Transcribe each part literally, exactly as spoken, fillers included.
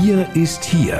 Wir ist hier.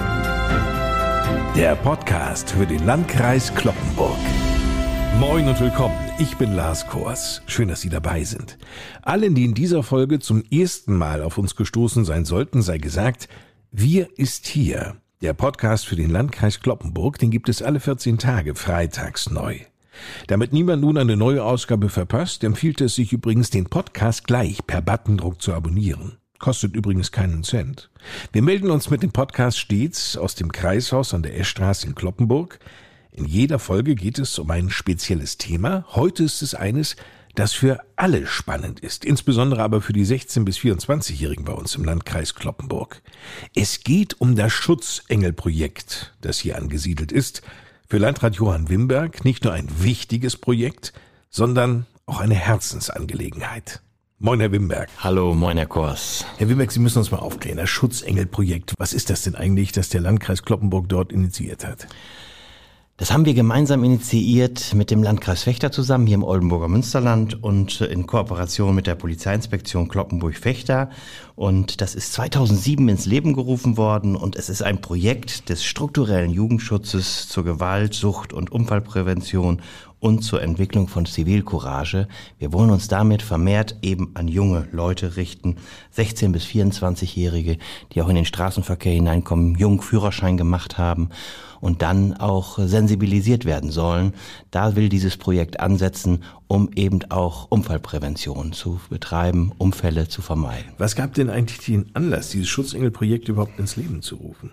Der Podcast für den Landkreis Cloppenburg. Moin und willkommen, ich bin Lars Kors. Schön, dass Sie dabei sind. Allen, die in dieser Folge zum ersten Mal auf uns gestoßen sein sollten, sei gesagt, Wir ist hier. Der Podcast für den Landkreis Cloppenburg, den gibt es alle vierzehn Tage, freitags neu. Damit niemand nun eine neue Ausgabe verpasst, empfiehlt es sich übrigens, den Podcast gleich per Buttondruck zu abonnieren. Kostet übrigens keinen Cent. Wir melden uns mit dem Podcast stets aus dem Kreishaus an der Eschstraße in Cloppenburg. In jeder Folge geht es um ein spezielles Thema. Heute ist es eines, das für alle spannend ist, insbesondere aber für die sechzehn- bis vierundzwanzigjährigen bei uns im Landkreis Cloppenburg. Es geht um das Schutzengel-Projekt, das hier angesiedelt ist. Für Landrat Johann Wimberg nicht nur ein wichtiges Projekt, sondern auch eine Herzensangelegenheit. Moin, Herr Wimberg. Hallo, moin, Herr Kors. Herr Wimberg, Sie müssen uns mal aufklären. Das Schutzengel-Projekt, was ist das denn eigentlich, das der Landkreis Cloppenburg dort initiiert hat? Das haben wir gemeinsam initiiert mit dem Landkreis Vechta zusammen hier im Oldenburger Münsterland und in Kooperation mit der Polizeiinspektion Cloppenburg-Vechta. Und das ist zweitausendsieben ins Leben gerufen worden und es ist ein Projekt des strukturellen Jugendschutzes zur Gewalt-, Sucht- und Unfallprävention und zur Entwicklung von Zivilcourage. Wir wollen uns damit vermehrt eben an junge Leute richten, sechzehn- bis vierundzwanzigjährige, die auch in den Straßenverkehr hineinkommen, jung Führerschein gemacht haben und dann auch sensibilisiert werden sollen. Da will dieses Projekt ansetzen, um eben auch Unfallprävention zu betreiben, Unfälle zu vermeiden. Was gab denn eigentlich den Anlass, dieses Schutzengel-Projekt überhaupt ins Leben zu rufen?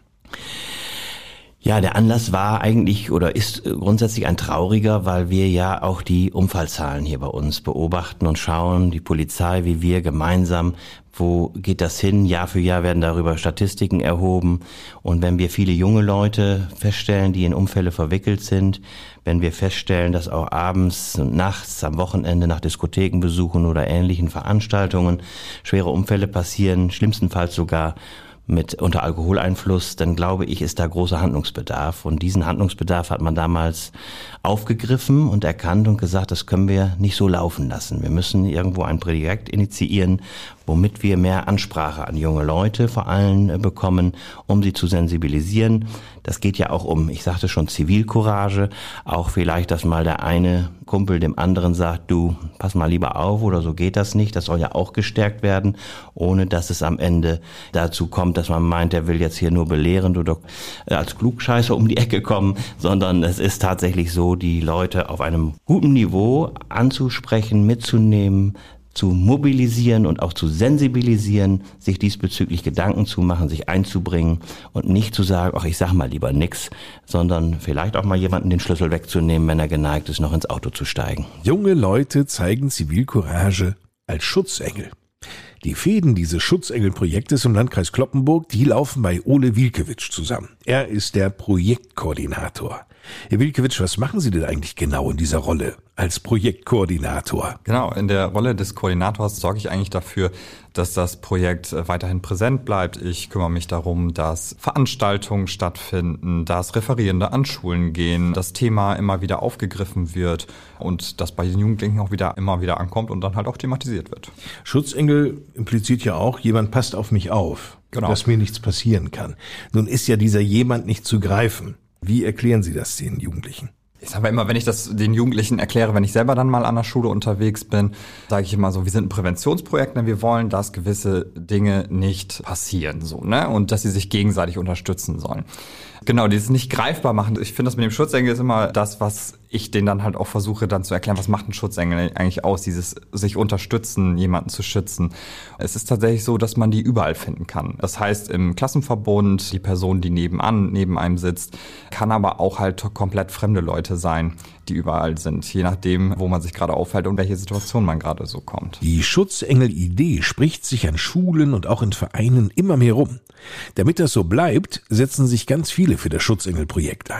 Ja, der Anlass war eigentlich oder ist grundsätzlich ein trauriger, weil wir ja auch die Unfallzahlen hier bei uns beobachten und schauen, die Polizei wie wir gemeinsam, wo geht das hin? Jahr für Jahr werden darüber Statistiken erhoben. Und wenn wir viele junge Leute feststellen, die in Unfälle verwickelt sind, wenn wir feststellen, dass auch abends und nachts, am Wochenende nach Diskothekenbesuchen oder ähnlichen Veranstaltungen schwere Unfälle passieren, schlimmstenfalls sogar mit unter Alkoholeinfluss, dann glaube ich, ist da großer Handlungsbedarf. Und diesen Handlungsbedarf hat man damals aufgegriffen und erkannt und gesagt, das können wir nicht so laufen lassen. Wir müssen irgendwo ein Projekt initiieren, womit wir mehr Ansprache an junge Leute vor allem bekommen, um sie zu sensibilisieren. Das geht ja auch um, ich sagte schon, Zivilcourage. Auch vielleicht, dass mal der eine Kumpel dem anderen sagt, du, pass mal lieber auf oder so geht das nicht. Das soll ja auch gestärkt werden, ohne dass es am Ende dazu kommt, dass man meint, der will jetzt hier nur belehrend oder als Klugscheißer um die Ecke kommen, sondern es ist tatsächlich so, die Leute auf einem guten Niveau anzusprechen, mitzunehmen, zu mobilisieren und auch zu sensibilisieren, sich diesbezüglich Gedanken zu machen, sich einzubringen und nicht zu sagen, ach, ich sag mal lieber nix, sondern vielleicht auch mal jemanden den Schlüssel wegzunehmen, wenn er geneigt ist, noch ins Auto zu steigen. Junge Leute zeigen Zivilcourage als Schutzengel. Die Fäden dieses Schutzengel-Projektes im Landkreis Cloppenburg, die laufen bei Ole Wilkewitsch zusammen. Er ist der Projektkoordinator. Herr Wilkewitsch, was machen Sie denn eigentlich genau in dieser Rolle als Projektkoordinator? Genau, in der Rolle des Koordinators sorge ich eigentlich dafür, dass das Projekt weiterhin präsent bleibt. Ich kümmere mich darum, dass Veranstaltungen stattfinden, dass Referierende an Schulen gehen, das Thema immer wieder aufgegriffen wird und das bei den Jugendlichen auch wieder immer wieder ankommt und dann halt auch thematisiert wird. Schutzengel impliziert ja auch, jemand passt auf mich auf, genau, dass mir nichts passieren kann. Nun ist ja dieser jemand nicht zu greifen. Wie erklären Sie das den Jugendlichen? Ich sage immer, wenn ich das den Jugendlichen erkläre, wenn ich selber dann mal an der Schule unterwegs bin, sage ich immer so, wir sind ein Präventionsprojekt, ne? Wir wollen, dass gewisse Dinge nicht passieren, so, ne? Und dass sie sich gegenseitig unterstützen sollen. Genau, dieses nicht greifbar machen. Ich finde, das mit dem Schutzengel ist immer das, was ich denen dann halt auch versuche dann zu erklären, was macht ein Schutzengel eigentlich aus, dieses sich unterstützen, jemanden zu schützen. Es ist tatsächlich so, dass man die überall finden kann. Das heißt, im Klassenverbund, die Person, die nebenan, neben einem sitzt, kann aber auch halt komplett fremde Leute sein, die überall sind, je nachdem, wo man sich gerade aufhält und welche Situation man gerade so kommt. Die Schutzengel-Idee spricht sich an Schulen und auch in Vereinen immer mehr rum. Damit das so bleibt, setzen sich ganz viele für das Schutzengel-Projekt ein.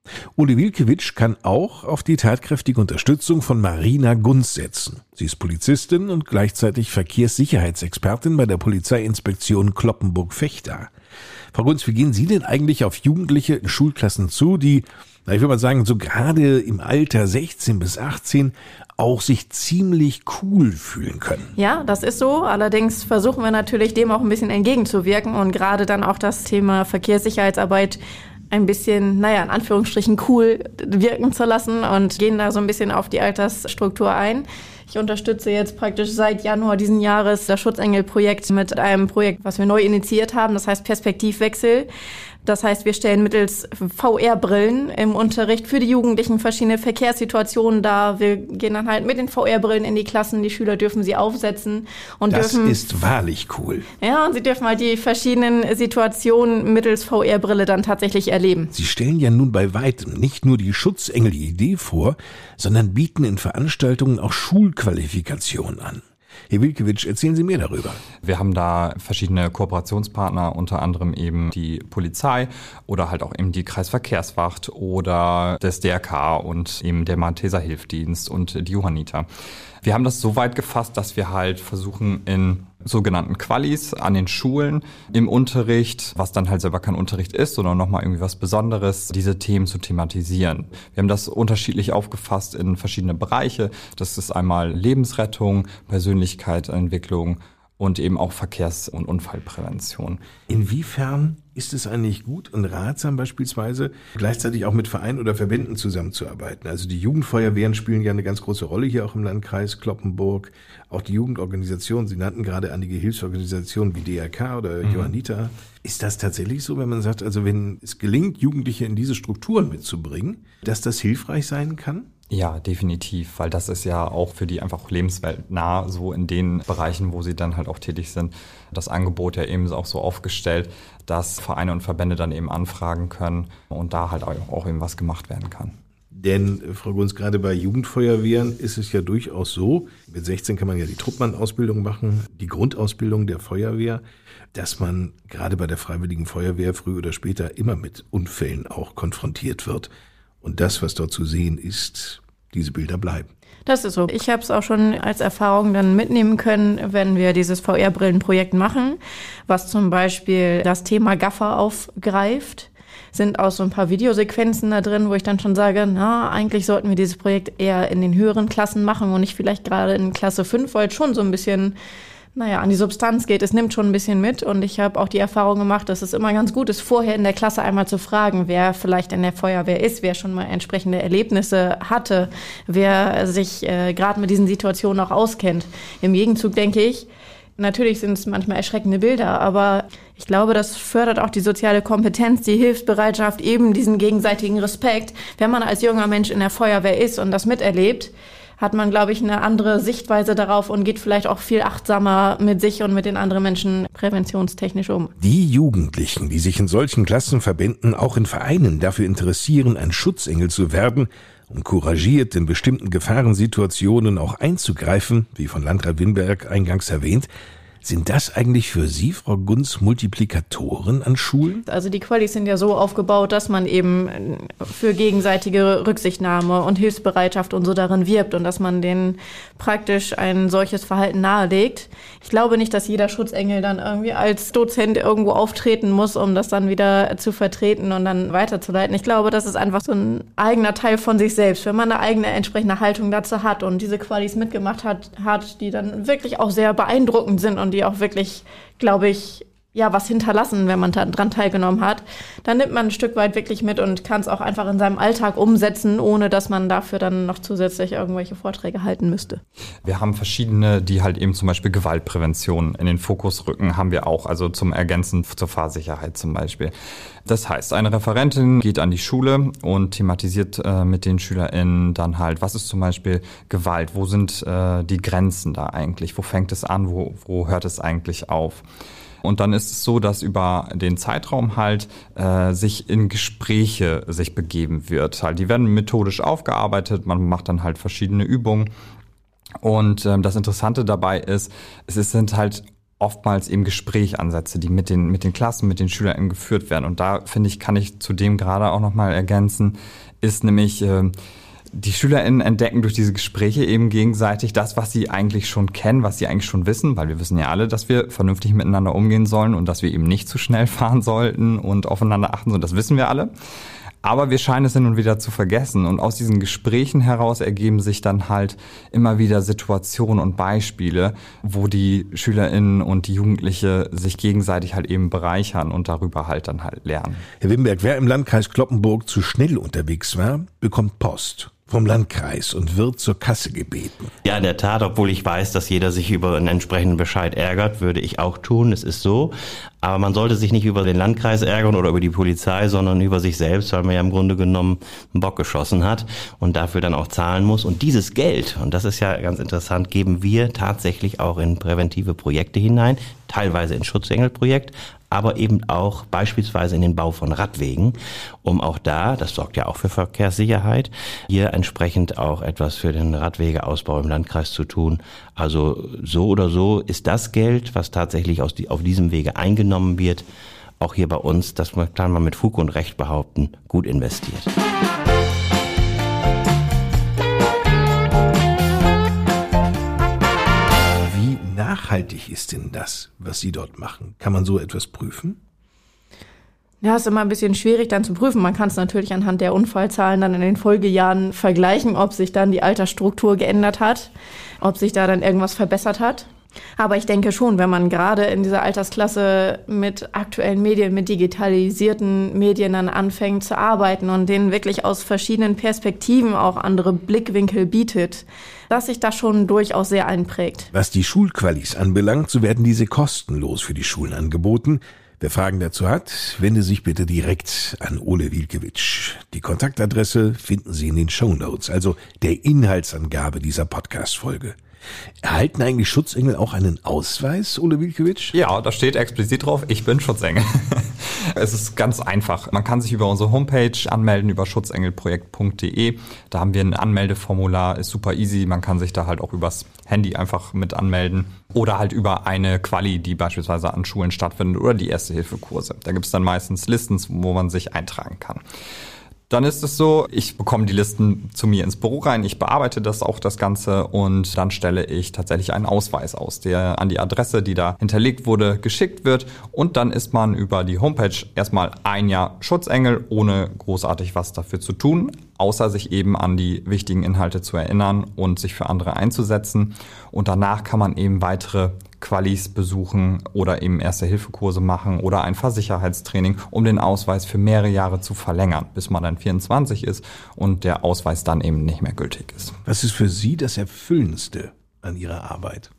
Ole Wilkewitsch kann auch auf die tatkräftige Unterstützung von Marina Gunz setzen. Sie ist Polizistin und gleichzeitig Verkehrssicherheitsexpertin bei der Polizeiinspektion Cloppenburg-Vechta. Frau Gunz, wie gehen Sie denn eigentlich auf Jugendliche in Schulklassen zu, die, ich würde mal sagen, so gerade im Alter sechzehn bis achtzehn auch sich ziemlich cool fühlen können? Ja, das ist so. Allerdings versuchen wir natürlich dem auch ein bisschen entgegenzuwirken und gerade dann auch das Thema Verkehrssicherheitsarbeit ein bisschen, naja, in Anführungsstrichen cool wirken zu lassen und gehen da so ein bisschen auf die Altersstruktur ein. Ich unterstütze jetzt praktisch seit Januar diesen Jahres das Schutzengel-Projekt mit einem Projekt, was wir neu initiiert haben, das heißt Perspektivwechsel. Das heißt, wir stellen mittels V R-Brillen im Unterricht für die Jugendlichen verschiedene Verkehrssituationen dar. Wir gehen dann halt mit den V R-Brillen in die Klassen, die Schüler dürfen sie aufsetzen und das dürfen... Das ist wahrlich cool. Ja, und sie dürfen halt die verschiedenen Situationen mittels V R-Brille dann tatsächlich erleben. Sie stellen ja nun bei weitem nicht nur die Schutzengel-Idee vor, sondern bieten in Veranstaltungen auch Schulqualifikationen an. Herr Wilkewitsch, erzählen Sie mir darüber. Wir haben da verschiedene Kooperationspartner, unter anderem eben die Polizei oder halt auch eben die Kreisverkehrswacht oder das D R K und eben der Malteser Hilfsdienst und die Johanniter. Wir haben das so weit gefasst, dass wir halt versuchen, in sogenannten Qualis an den Schulen im Unterricht, was dann halt selber kein Unterricht ist, sondern nochmal irgendwie was Besonderes, diese Themen zu thematisieren. Wir haben das unterschiedlich aufgefasst in verschiedene Bereiche. Das ist einmal Lebensrettung, Persönlichkeitsentwicklung und eben auch Verkehrs- und Unfallprävention. Inwiefern ist es eigentlich gut und ratsam beispielsweise, gleichzeitig auch mit Vereinen oder Verbänden zusammenzuarbeiten? Also die Jugendfeuerwehren spielen ja eine ganz große Rolle hier auch im Landkreis Cloppenburg. Auch die Jugendorganisationen, Sie nannten gerade einige Hilfsorganisationen wie D R K oder mhm. Johanniter. Ist das tatsächlich so, wenn man sagt, also wenn es gelingt, Jugendliche in diese Strukturen mitzubringen, dass das hilfreich sein kann? Ja, definitiv, weil das ist ja auch für die einfach lebensweltnah, so in den Bereichen, wo sie dann halt auch tätig sind, das Angebot ja eben auch so aufgestellt, dass Vereine und Verbände dann eben anfragen können und da halt auch eben was gemacht werden kann. Denn, Frau Gunz, gerade bei Jugendfeuerwehren ist es ja durchaus so, mit sechzehn kann man ja die Truppmann-Ausbildung machen, die Grundausbildung der Feuerwehr, dass man gerade bei der Freiwilligen Feuerwehr früh oder später immer mit Unfällen auch konfrontiert wird. Und das, was dort zu sehen ist, diese Bilder bleiben. Das ist so. Ich habe es auch schon als Erfahrung dann mitnehmen können, wenn wir dieses V R-Brillenprojekt machen, was zum Beispiel das Thema Gaffer aufgreift. Sind auch so ein paar Videosequenzen da drin, wo ich dann schon sage, na, eigentlich sollten wir dieses Projekt eher in den höheren Klassen machen und nicht vielleicht gerade in Klasse fünf, weil es schon so ein bisschen, naja, an die Substanz geht. Es nimmt schon ein bisschen mit und ich habe auch die Erfahrung gemacht, dass es immer ganz gut ist, vorher in der Klasse einmal zu fragen, wer vielleicht in der Feuerwehr ist, wer schon mal entsprechende Erlebnisse hatte, wer sich äh, gerade mit diesen Situationen auch auskennt. Im Gegenzug denke ich, natürlich sind es manchmal erschreckende Bilder, aber ich glaube, das fördert auch die soziale Kompetenz, die Hilfsbereitschaft, eben diesen gegenseitigen Respekt. Wenn man als junger Mensch in der Feuerwehr ist und das miterlebt, hat man, glaube ich, eine andere Sichtweise darauf und geht vielleicht auch viel achtsamer mit sich und mit den anderen Menschen präventionstechnisch um. Die Jugendlichen, die sich in solchen Klassenverbänden auch in Vereinen dafür interessieren, ein Schutzengel zu werden, um couragiert in bestimmten Gefahrensituationen auch einzugreifen, wie von Landrat Winberg eingangs erwähnt, sind das eigentlich für Sie, Frau Gunz, Multiplikatoren an Schulen? Also die Qualis sind ja so aufgebaut, dass man eben für gegenseitige Rücksichtnahme und Hilfsbereitschaft und so darin wirbt und dass man denen praktisch ein solches Verhalten nahelegt. Ich glaube nicht, dass jeder Schutzengel dann irgendwie als Dozent irgendwo auftreten muss, um das dann wieder zu vertreten und dann weiterzuleiten. Ich glaube, das ist einfach so ein eigener Teil von sich selbst. Wenn man eine eigene entsprechende Haltung dazu hat und diese Qualis mitgemacht hat, hat die dann wirklich auch sehr beeindruckend sind und die auch wirklich, glaube ich, ja, was hinterlassen, wenn man daran teilgenommen hat, dann nimmt man ein Stück weit wirklich mit und kann es auch einfach in seinem Alltag umsetzen, ohne dass man dafür dann noch zusätzlich irgendwelche Vorträge halten müsste. Wir haben verschiedene, die halt eben zum Beispiel Gewaltprävention in den Fokus rücken, haben wir auch, also zum Ergänzen zur Fahrsicherheit zum Beispiel. Das heißt, eine Referentin geht an die Schule und thematisiert äh, mit den SchülerInnen dann halt, was ist zum Beispiel Gewalt, wo sind äh, die Grenzen da eigentlich, wo fängt es an, wo, wo hört es eigentlich auf? Und dann ist es so, dass über den Zeitraum halt äh, sich in Gespräche sich begeben wird. Halt, die werden methodisch aufgearbeitet, man macht dann halt verschiedene Übungen. Und ähm, das Interessante dabei ist, es sind halt oftmals eben Gesprächansätze, die mit den, mit den Klassen, mit den SchülerInnen geführt werden. Und da, finde ich, kann ich zudem gerade auch nochmal ergänzen, ist nämlich, äh, die SchülerInnen entdecken durch diese Gespräche eben gegenseitig das, was sie eigentlich schon kennen, was sie eigentlich schon wissen, weil wir wissen ja alle, dass wir vernünftig miteinander umgehen sollen und dass wir eben nicht zu schnell fahren sollten und aufeinander achten sollen. Das wissen wir alle. Aber wir scheinen es hin und wieder zu vergessen. Und aus diesen Gesprächen heraus ergeben sich dann halt immer wieder Situationen und Beispiele, wo die SchülerInnen und die Jugendliche sich gegenseitig halt eben bereichern und darüber halt dann halt lernen. Herr Wimberg, wer im Landkreis Cloppenburg zu schnell unterwegs war, bekommt Post vom Landkreis und wird zur Kasse gebeten. Ja, in der Tat, obwohl ich weiß, dass jeder sich über einen entsprechenden Bescheid ärgert, würde ich auch tun, es ist so. Aber man sollte sich nicht über den Landkreis ärgern oder über die Polizei, sondern über sich selbst, weil man ja im Grunde genommen einen Bock geschossen hat und dafür dann auch zahlen muss. Und dieses Geld, und das ist ja ganz interessant, geben wir tatsächlich auch in präventive Projekte hinein, teilweise in Schutzengelprojekt, aber eben auch beispielsweise in den Bau von Radwegen, um auch da, das sorgt ja auch für Verkehrssicherheit, hier entsprechend auch etwas für den Radwegeausbau im Landkreis zu tun. Also so oder so ist das Geld, was tatsächlich aus die, auf diesem Wege eingenommen wird, auch hier bei uns, das kann man mit Fug und Recht behaupten, gut investiert. Nachhaltig ist denn das, was Sie dort machen? Kann man so etwas prüfen? Ja, ist immer ein bisschen schwierig dann zu prüfen. Man kann es natürlich anhand der Unfallzahlen dann in den Folgejahren vergleichen, ob sich dann die Altersstruktur geändert hat, ob sich da dann irgendwas verbessert hat. Aber ich denke schon, wenn man gerade in dieser Altersklasse mit aktuellen Medien, mit digitalisierten Medien dann anfängt zu arbeiten und denen wirklich aus verschiedenen Perspektiven auch andere Blickwinkel bietet, dass sich das schon durchaus sehr einprägt. Was die Schulqualis anbelangt, so werden diese kostenlos für die Schulen angeboten. Wer Fragen dazu hat, wende sich bitte direkt an Ole Wilkewitsch. Die Kontaktadresse finden Sie in den Shownotes, also der Inhaltsangabe dieser Podcast-Folge. Erhalten eigentlich Schutzengel auch einen Ausweis, Ole Wilkewitsch? Ja, da steht explizit drauf, ich bin Schutzengel. Es ist ganz einfach. Man kann sich über unsere Homepage anmelden, über schutzengelprojekt punkt de. Da haben wir ein Anmeldeformular, ist super easy. Man kann sich da halt auch übers Handy einfach mit anmelden. Oder halt über eine Quali, die beispielsweise an Schulen stattfindet, oder die Erste-Hilfe-Kurse. Da gibt es dann meistens Listen, wo man sich eintragen kann. Dann ist es so, ich bekomme die Listen zu mir ins Büro rein, ich bearbeite das auch, das Ganze, und dann stelle ich tatsächlich einen Ausweis aus, der an die Adresse, die da hinterlegt wurde, geschickt wird, und dann ist man über die Homepage erstmal ein Jahr Schutzengel, ohne großartig was dafür zu tun, außer sich eben an die wichtigen Inhalte zu erinnern und sich für andere einzusetzen, und danach kann man eben weitere Qualis besuchen oder eben Erste-Hilfe-Kurse machen oder ein Fahrsicherheitstraining, um den Ausweis für mehrere Jahre zu verlängern, bis man dann vierundzwanzig ist und der Ausweis dann eben nicht mehr gültig ist. Was ist für Sie das Erfüllendste an Ihrer Arbeit?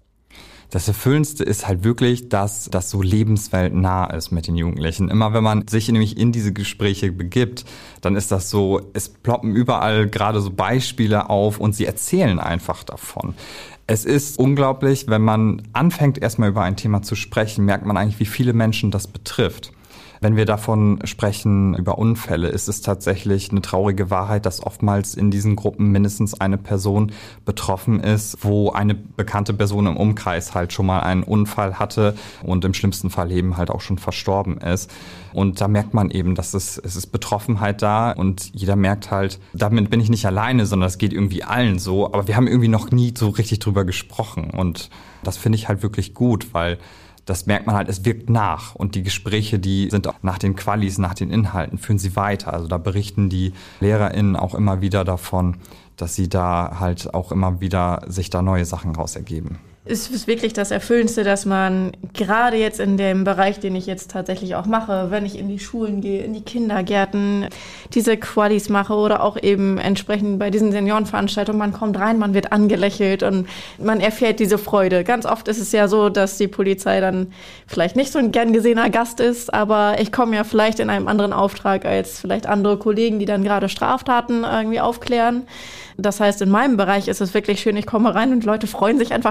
Das Erfüllendste ist halt wirklich, dass das so lebensweltnah ist mit den Jugendlichen. Immer wenn man sich nämlich in diese Gespräche begibt, dann ist das so, es ploppen überall gerade so Beispiele auf und sie erzählen einfach davon. Es ist unglaublich, wenn man anfängt, erstmal über ein Thema zu sprechen, merkt man eigentlich, wie viele Menschen das betrifft. Wenn wir davon sprechen, über Unfälle, ist es tatsächlich eine traurige Wahrheit, dass oftmals in diesen Gruppen mindestens eine Person betroffen ist, wo eine bekannte Person im Umkreis halt schon mal einen Unfall hatte und im schlimmsten Fall eben halt auch schon verstorben ist. Und da merkt man eben, dass es, es ist Betroffenheit da, und jeder merkt halt, damit bin ich nicht alleine, sondern es geht irgendwie allen so. Aber wir haben irgendwie noch nie so richtig drüber gesprochen, und das finde ich halt wirklich gut, weil das merkt man halt, es wirkt nach, und die Gespräche, die sind auch nach den Qualis, nach den Inhalten, führen sie weiter. Also da berichten die LehrerInnen auch immer wieder davon, dass sie da halt auch immer wieder sich da neue Sachen raus ergeben. Es ist wirklich das Erfüllendste, dass man gerade jetzt in dem Bereich, den ich jetzt tatsächlich auch mache, wenn ich in die Schulen gehe, in die Kindergärten, diese Qualis mache oder auch eben entsprechend bei diesen Seniorenveranstaltungen, man kommt rein, man wird angelächelt und man erfährt diese Freude. Ganz oft ist es ja so, dass die Polizei dann vielleicht nicht so ein gern gesehener Gast ist, aber ich komme ja vielleicht in einem anderen Auftrag als vielleicht andere Kollegen, die dann gerade Straftaten irgendwie aufklären. Das heißt, in meinem Bereich ist es wirklich schön, ich komme rein und die Leute freuen sich einfach, dass ich da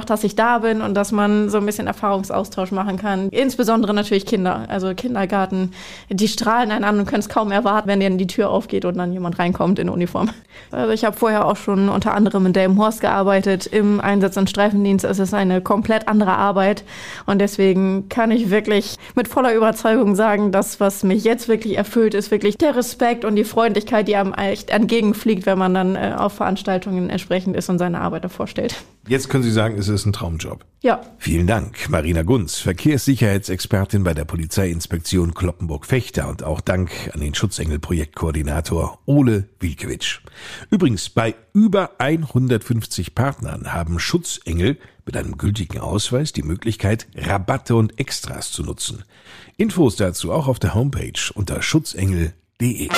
da bin und dass man so ein bisschen Erfahrungsaustausch machen kann. Insbesondere natürlich Kinder, also Kindergarten, die strahlen einen an und können es kaum erwarten, wenn denen die Tür aufgeht und dann jemand reinkommt in Uniform. Also ich habe vorher auch schon unter anderem in Delmenhorst gearbeitet, im Einsatz- und Streifendienst. Es ist eine komplett andere Arbeit und deswegen kann ich wirklich mit voller Überzeugung sagen, das, was mich jetzt wirklich erfüllt, ist wirklich der Respekt und die Freundlichkeit, die einem echt entgegenfliegt, wenn man dann äh, auf Veranstaltungen entsprechend ist und seine Arbeit davor stellt. Jetzt können Sie sagen, es ist ein Traumjob. Ja. Vielen Dank, Marina Gunz, Verkehrssicherheitsexpertin bei der Polizeiinspektion Cloppenburg-Vechta, und auch Dank an den Schutzengel-Projektkoordinator Ole Wilkewitsch. Übrigens, bei über hundertfünfzig Partnern haben Schutzengel mit einem gültigen Ausweis die Möglichkeit, Rabatte und Extras zu nutzen. Infos dazu auch auf der Homepage unter schutzengel punkt de.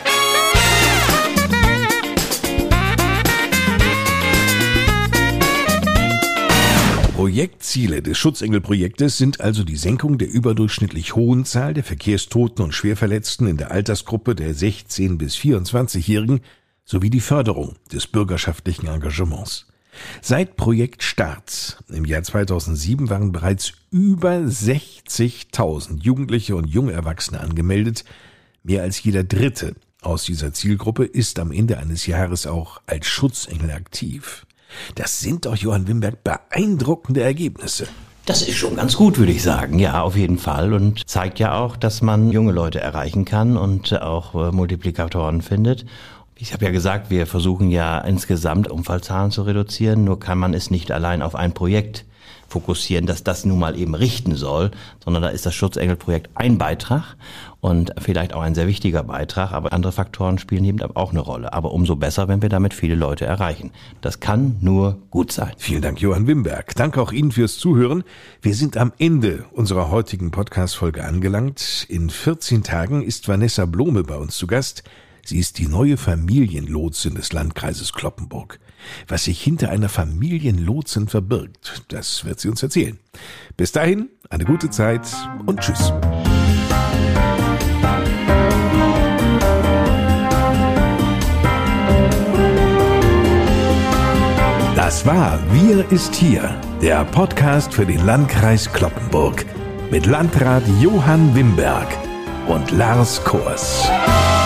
Projektziele des Schutzengel-Projektes sind also die Senkung der überdurchschnittlich hohen Zahl der Verkehrstoten und Schwerverletzten in der Altersgruppe der sechzehn- bis vierundzwanzigjährigen sowie die Förderung des bürgerschaftlichen Engagements. Seit Projektstart im Jahr zweitausendsieben waren bereits über sechzigtausend Jugendliche und junge Erwachsene angemeldet. Mehr als jeder Dritte aus dieser Zielgruppe ist am Ende eines Jahres auch als Schutzengel aktiv. Das sind doch, Johann Wimberg, beeindruckende Ergebnisse. Das ist schon ganz gut, würde ich sagen. Ja, auf jeden Fall. Und zeigt ja auch, dass man junge Leute erreichen kann und auch äh, Multiplikatoren findet. Ich habe ja gesagt, wir versuchen ja insgesamt Unfallzahlen zu reduzieren. Nur kann man es nicht allein auf ein Projekt fokussieren, dass das nun mal eben richten soll, sondern da ist das Schutzengel-Projekt ein Beitrag und vielleicht auch ein sehr wichtiger Beitrag, aber andere Faktoren spielen eben auch eine Rolle. Aber umso besser, wenn wir damit viele Leute erreichen. Das kann nur gut sein. Vielen Dank, Johann Wimberg. Danke auch Ihnen fürs Zuhören. Wir sind am Ende unserer heutigen Podcast-Folge angelangt. In vierzehn Tagen ist Vanessa Blome bei uns zu Gast. Sie ist die neue Familienlotsin des Landkreises Cloppenburg. Was sich hinter einer Familienlotsin verbirgt, das wird sie uns erzählen. Bis dahin, eine gute Zeit und tschüss. Das war Wir ist hier, der Podcast für den Landkreis Cloppenburg mit Landrat Johann Wimberg und Lars Kors.